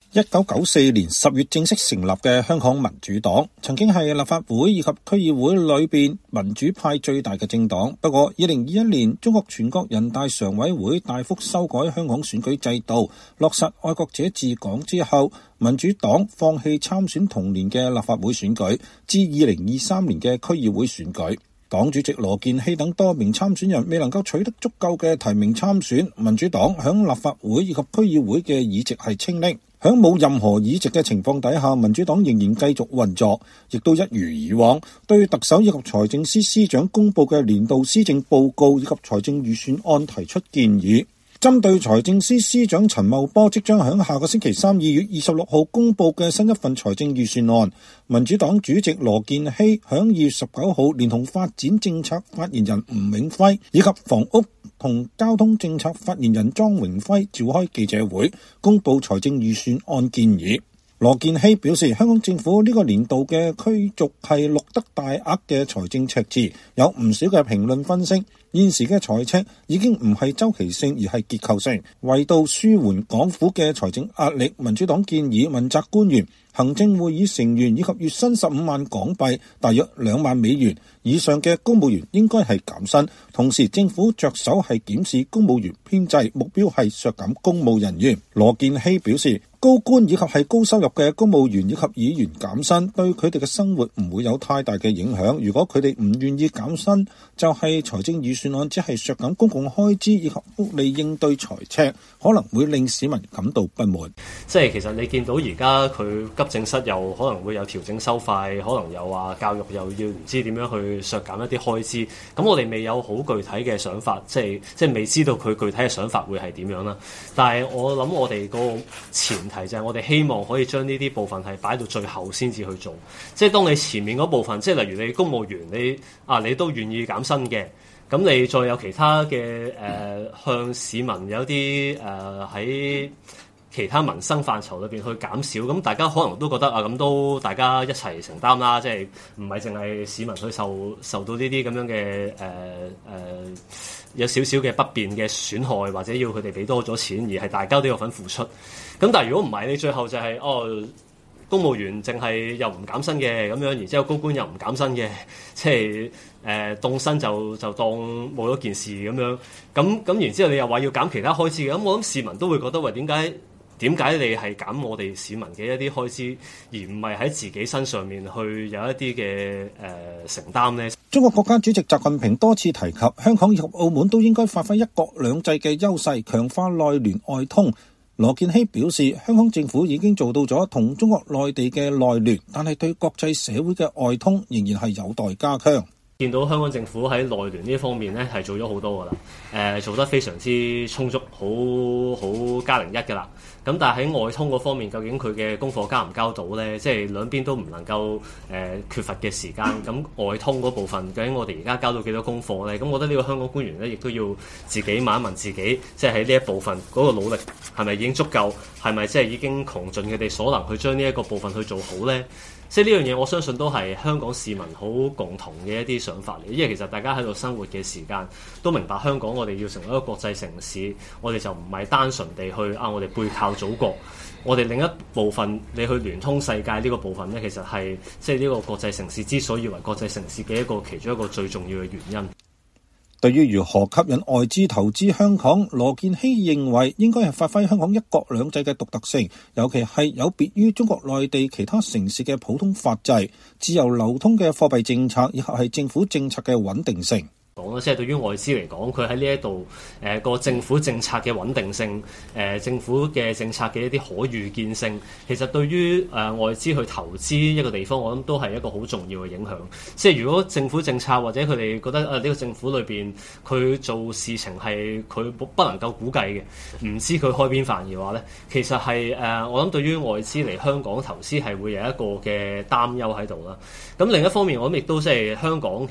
1994年10月正式成立嘅香港民主黨，曾經係立法會以及區議會裏邊民主派最大嘅政黨。不過2021年中國全國人大常委會大幅修改香港選舉制度，落實愛國者治港之後，民主黨放棄參選同年嘅立法會選舉，至2023年嘅區議會選舉。黨主席羅健熙等多名參選人未能夠取得足夠嘅提名參選，民主黨響立法會以及區議會嘅議席係清零。響冇任何議席嘅情況底下，民主黨仍然繼續運作，亦都一如以往對特首以及財政司司長公布嘅年度施政報告以及財政預算案提出建議。針對財政司司長陳茂波即將喺下個星期三2月26號公布嘅新一份財政預算案，民主黨主席羅健熙喺2月19號連同發展政策發言人吳永輝以及房屋同交通政策發言人莊榮輝召開記者會，公布財政預算案建議。羅健熙表示，香港政府呢個年度嘅驅逐係錄得大額嘅財政赤字，有唔少嘅評論分析，現時嘅財赤已經唔係周期性而係結構性。為到舒緩港府嘅財政壓力，民主黨建議問責官員、行政會議成員以及月薪15萬港幣大約2萬美元以上嘅公務員應該係減薪，同時政府着手係檢視公務員編制，目標係削減公務人員。羅健熙表示，高官以及係高收入嘅公務員以及議員減薪，對佢哋嘅生活唔會有太大嘅影響。如果佢哋唔願意減薪，就係財政預算案只係削減公共開支以及福利應對財赤，可能會令市民感到不滿。 即係其實你見到而家佢急症室又可能會有調整收費，可能又話教育又要唔知點樣去削減一啲開支。咁我哋未有好具體嘅想法，即係未知道佢具體嘅想法會係點樣啦。但係我諗我哋個前提就係我哋希望可以將呢啲部分係擺到最後先至去做。即係當你前面嗰部分，即係例如你公務員你都願意減薪嘅，咁你再有其他嘅向市民有啲喺其他民生範疇裏邊去減少，咁大家可能都覺得咁都大家一齊承擔啦，即係唔係淨係市民去受到呢啲咁樣嘅有少少嘅不便嘅損害，或者要佢哋俾多咗錢，而係大家都有份付出。咁但係如果唔係，你最後就係公務員淨係又唔減薪嘅咁樣，然之後高官又唔減薪嘅，即係凍薪就當冇咗件事咁樣。咁然之後你又話要減其他開支嘅，咁我諗市民都會覺得喂，點解你係減我哋市民嘅一啲開支，而唔係喺自己身上面去有一啲嘅承擔呢？ 中國國家主席習近平多次提及，香港以及澳門都應該發揮一國兩制嘅優勢，強化內聯外通。羅健熙表示，香港政府已經做到咗同中國內地嘅內聯，但係對國際社會嘅外通仍然係有待加強。 見到香港政府喺內聯呢方面咧係做咗好多噶啦，做得非常之充足，好加零一噶啦。咁但係喺外通嗰方面，究竟佢嘅功課交唔交到咧？即係兩邊都唔能夠缺乏嘅時間。咁外通嗰部分，究竟我哋而家交到幾多功課咧？咁我覺得呢個香港官員咧，亦都要自己問一問自己，即係喺呢一部分嗰個努力係咪已經足夠？係咪即係已經窮盡佢哋所能去將呢一個部分去做好咧？即係呢樣嘢，我相信都係香港市民好共同嘅一啲想法嚟。因為其實大家喺度生活嘅時間都明白，香港我哋要成為一個國際城市，我哋就唔係單純地去我哋背靠祖國。我哋另一部分，你去聯通世界呢個部分呢，其實係即係呢個國際城市之所以為國際城市嘅其中一個最重要嘅原因。 對於如何吸引外資投資香港，羅健熙認為應該係發揮香港一國兩制嘅獨特性，尤其係有別於中國內地其他城市嘅普通法制、自由流通嘅貨幣政策，以及係政府政策嘅穩定性。 即係對於外資嚟講，佢喺呢一度個政府政策嘅穩定性，政府嘅政策嘅一啲可預見性，其實對於外資去投資一個地方，我諗都係一個好重要嘅影響。即係如果政府政策或者佢哋覺得呢個政府裏邊佢做事情係佢不能夠估計嘅，唔知佢開邊飯嘅話咧，其實係我諗對於外資嚟香港投資係會有一個嘅擔憂喺度啦。咁另一方面，我諗亦都即係香港其實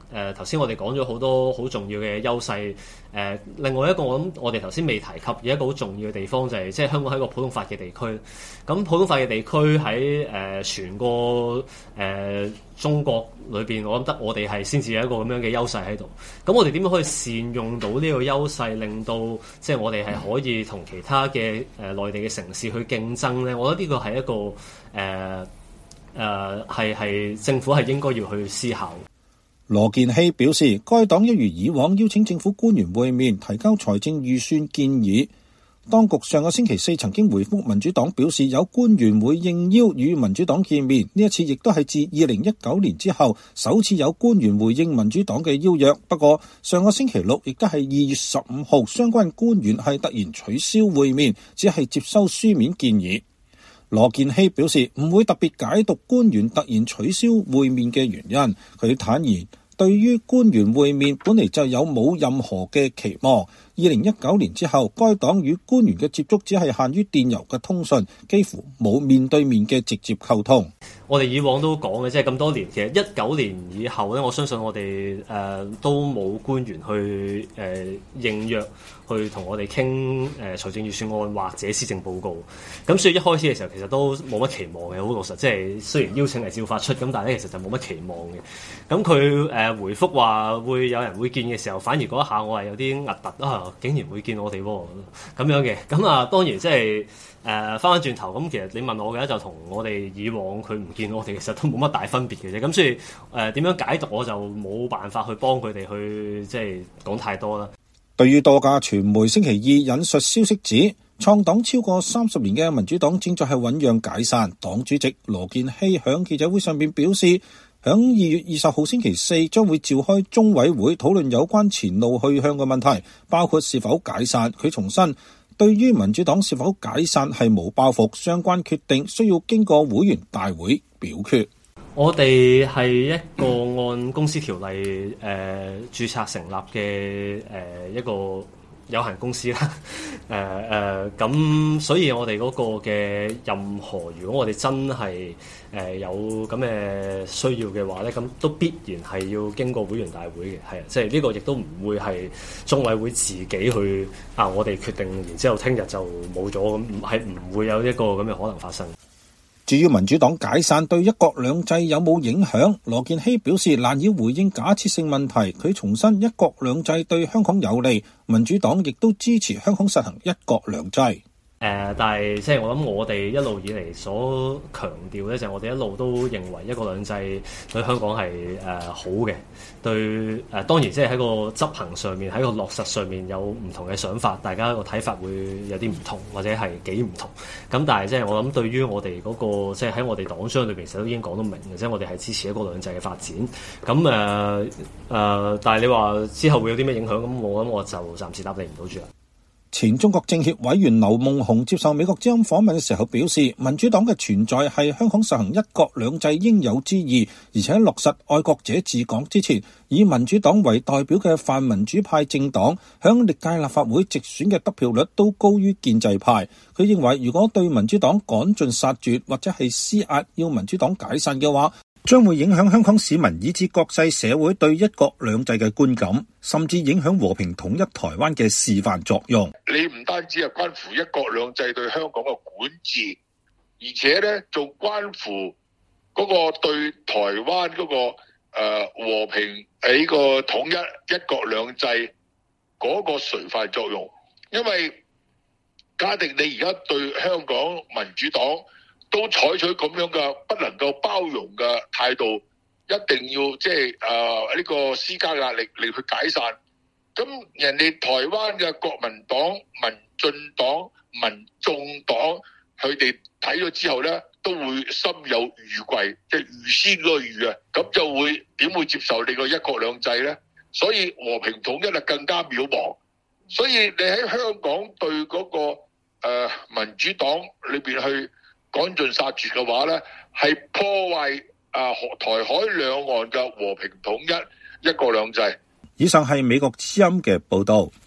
頭先我哋講咗好多好重要嘅優勢。另外一個我諗我哋頭先未提及嘅一個好重要嘅地方就係即係香港係一個普通法嘅地區。咁普通法嘅地區喺全個中國裏邊，我諗得我哋係先至有一個咁樣嘅優勢喺度。咁我哋點樣可以善用到呢個優勢，令到即係我哋係可以同其他嘅內地嘅城市去競爭咧？我覺得呢個係一個係政府係應該要去思考。 羅健熙表示，該黨一如以往邀請政府官員會面，提交財政預算建議。當局上個星期四曾經回覆民主黨，表示有官員會應邀與民主黨見面。呢一次亦都係自2019年之後首次有官員回應民主黨嘅邀約。不過上個星期六亦都係2月15號，相關官員係突然取消會面，只係接收書面建議。羅健熙表示唔會特別解讀官員突然取消會面嘅原因。佢坦言，對於官員會面本嚟就有冇任何嘅期望。2019年之後，該黨與官員嘅接觸只係限於電郵嘅通訊，幾乎冇面對面嘅直接溝通。 我哋以往都講嘅，即係咁多年，其實19年以後咧，我相信我哋都冇官員去應約去同我哋傾財政預算案或者施政報告。咁所以一開始嘅時候，其實都冇乜期望嘅，好老實。即係雖然邀請係照發出，咁但係咧其實就冇乜期望嘅。咁佢回覆話會有人會見嘅時候，反而嗰一下我係有啲核突啊！竟然會見我哋喎咁樣嘅。咁啊當然即係翻轉頭，咁其實你問我嘅就同我哋以往佢唔見我哋，其實都冇乜大分別嘅啫。咁所以點樣解讀我就冇辦法去幫佢哋去即係講太多啦。 對於多家傳媒星期二引述消息指，創黨超過30年嘅民主黨正在係醞釀解散。黨主席羅健熙響記者會上面表示，響2月20號星期四將會召開中委會討論有關前路去向嘅問題，包括是否解散。佢重申，對於民主黨是否解散係無包袱，相關決定需要經過會員大會表決。 我哋係一個按公司條例註冊成立嘅一個有限公司啦。咁所以我哋嗰個嘅任何，如果我哋真係有咁嘅需要嘅話咧，咁都必然係要經過會員大會嘅。係啊，即係呢個亦都唔會係中委會自己去我哋決定，然之後聽日就冇咗，咁係唔會有一個咁嘅可能發生。 至於民主黨解散對一國兩制有冇影響，羅健熙表示難以回應假設性問題。佢重申一國兩制對香港有利，民主黨亦都支持香港實行一國兩制。 但係即係我諗，我哋一路以嚟所強調咧，就係我哋一路都認為一國兩制對香港係好嘅。對當然即係喺個執行上面，喺個落實上面有唔同嘅想法，大家個睇法會有啲唔同，或者係幾唔同。咁但係即係我諗，對於我哋嗰個即係喺我哋黨章裏邊，其實都已經講得明嘅，即係我哋係支持一國兩制嘅發展。咁但係你話之後會有啲咩影響？咁我諗我就暫時答你唔到住啦。 前中國政協委員劉夢熊接受美國之音訪問嘅時候表示，民主黨嘅存在係香港實行一國兩制應有之義，而且落實愛國者治港之前，以民主黨為代表嘅泛民主派政黨響歷屆立法會直選嘅得票率都高於建制派。佢認為如果對民主黨趕盡殺絕或者係施壓要民主黨解散嘅話，將會影響香港市民以至國際社會對一國兩制嘅觀感，甚至影響和平統一台灣嘅示範作用。 你唔單止係關乎一國兩制對香港嘅管治，而且咧仲關乎嗰個對台灣嗰個和平呢個統一一國兩制嗰個垂範作用。因為假定你而家對香港民主黨都採取咁樣嘅不能夠包容嘅態度，一定要即係呢個施加壓力嚟去解散。咁人哋台灣嘅國民黨、民進黨、民眾黨，佢哋睇咗之後咧，都會心有餘悸，即係預先嗰個預啊，咁就會點會接受你個一國兩制咧？所以和平統一啊更加渺茫。所以你喺香港對嗰個民主黨裏邊去趕盡殺絕嘅話咧，係破壞台海兩岸嘅和平統一、一國兩制。 以上係美國之音嘅報道。